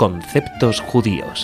Conceptos judíos.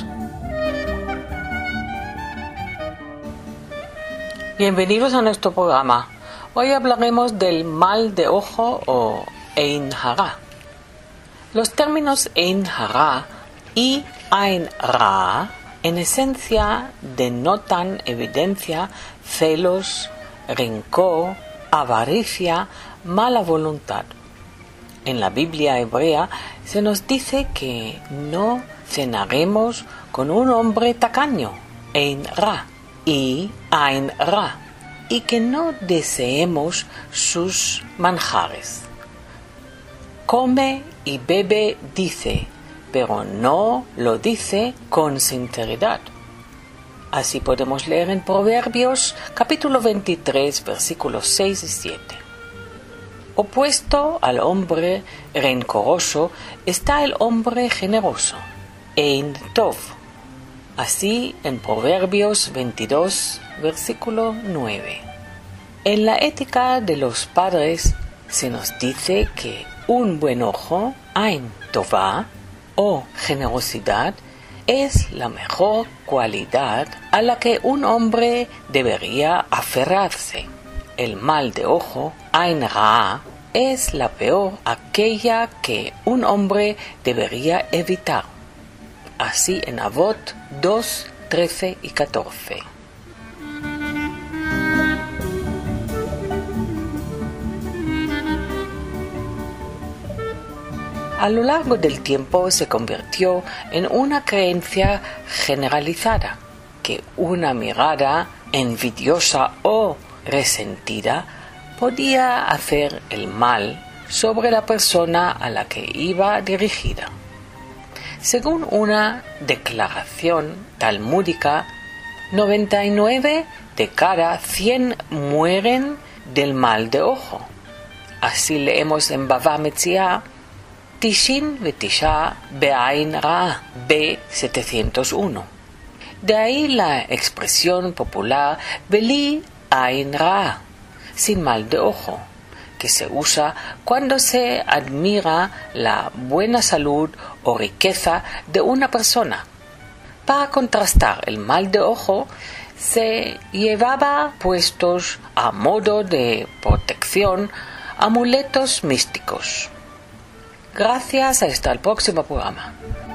Bienvenidos a nuestro programa. Hoy hablaremos del mal de ojo o Ein Hara. Los términos Ein Hara y Ein Ra en esencia denotan evidencia, celos, rencor, avaricia, mala voluntad. En la Biblia hebrea se nos dice que no cenaremos con un hombre tacaño, Ein Ra, y Ein Ra, y que no deseemos sus manjares. Come y bebe dice, pero no lo dice con sinceridad. Así podemos leer en Proverbios capítulo 23, versículos 6 y 7. Opuesto al hombre rencoroso está el hombre generoso, Ein Tov. Así en Proverbios 22, versículo 9. En la ética de los padres se nos dice que un buen ojo, Ein Tová, o generosidad, es la mejor cualidad a la que un hombre debería aferrarse. El mal de ojo, Ein Ra, es la peor, aquella que un hombre debería evitar. Así en Avot 2, 13 y 14. A lo largo del tiempo se convirtió en una creencia generalizada que una mirada envidiosa o resentida podía hacer el mal sobre la persona a la que iba dirigida. Según una declaración talmúdica, 99 de cada 100 mueren del mal de ojo. Así leemos en Bava Metzia, Tishin vetisha be'ain ra, B701. De ahí la expresión popular Beli ain ra, sin mal de ojo, que se usa cuando se admira la buena salud o riqueza de una persona. Para contrastar el mal de ojo, se llevaba puestos a modo de protección amuletos místicos. Gracias, hasta el próximo programa.